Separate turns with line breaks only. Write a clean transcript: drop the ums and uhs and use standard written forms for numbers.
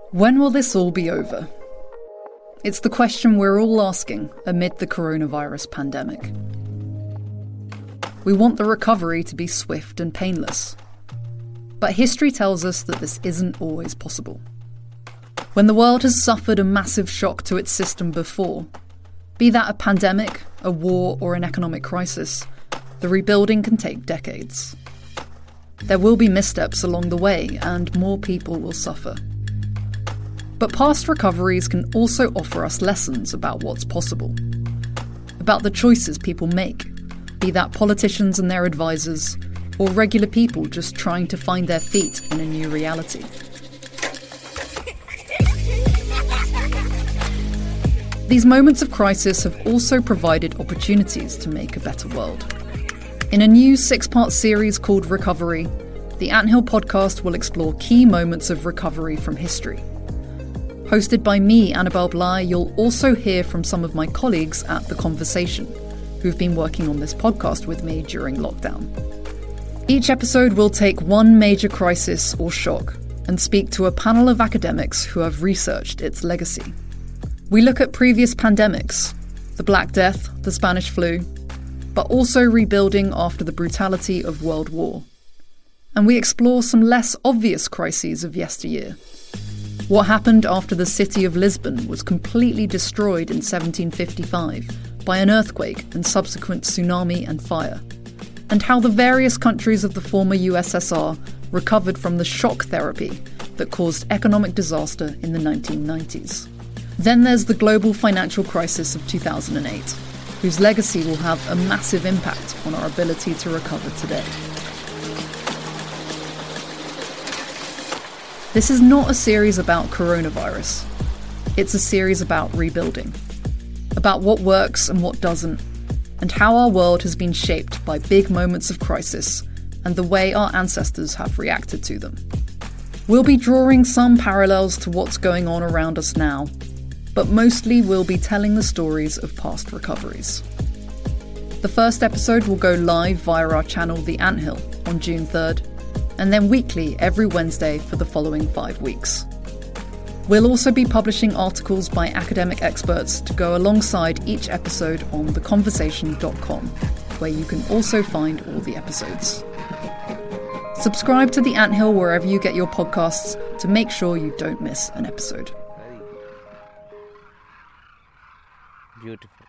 When will this all be over? It's the question we're all asking amid the coronavirus pandemic. We want the recovery to be swift and painless. But history tells us that this isn't always possible. When the world has suffered a massive shock to its system before, be that a pandemic, a war, or an economic crisis, the rebuilding can take decades. There will be missteps along the way, and more people will suffer. But past recoveries can also offer us lessons about what's possible, about the choices people make, be that politicians and their advisors, or regular people just trying to find their feet in a new reality. These moments of crisis have also provided opportunities to make a better world. In a new 6-part series called Recovery, the Anthill podcast will explore key moments of recovery from history. Hosted by me, Annabelle Bly, you'll also hear from some of my colleagues at The Conversation, who've been working on this podcast with me during lockdown. Each episode will take one major crisis or shock and speak to a panel of academics who have researched its legacy. We look at previous pandemics, the Black Death, the Spanish flu, but also rebuilding after the brutality of World War. And we explore some less obvious crises of yesteryear. What happened after the city of Lisbon was completely destroyed in 1755 by an earthquake and subsequent tsunami and fire, and how the various countries of the former USSR recovered from the shock therapy that caused economic disaster in the 1990s. Then there's the global financial crisis of 2008, whose legacy will have a massive impact on our ability to recover today. This is not a series about coronavirus. It's a series about rebuilding, about what works and what doesn't, and how our world has been shaped by big moments of crisis and the way our ancestors have reacted to them. We'll be drawing some parallels to what's going on around us now, but mostly we'll be telling the stories of past recoveries. The first episode will go live via our channel The Anthill on June 3rd, and then weekly every Wednesday for the following 5 weeks. We'll also be publishing articles by academic experts to go alongside each episode on theconversation.com, where you can also find all the episodes. Subscribe to The Anthill wherever you get your podcasts to make sure you don't miss an episode.
Beautiful.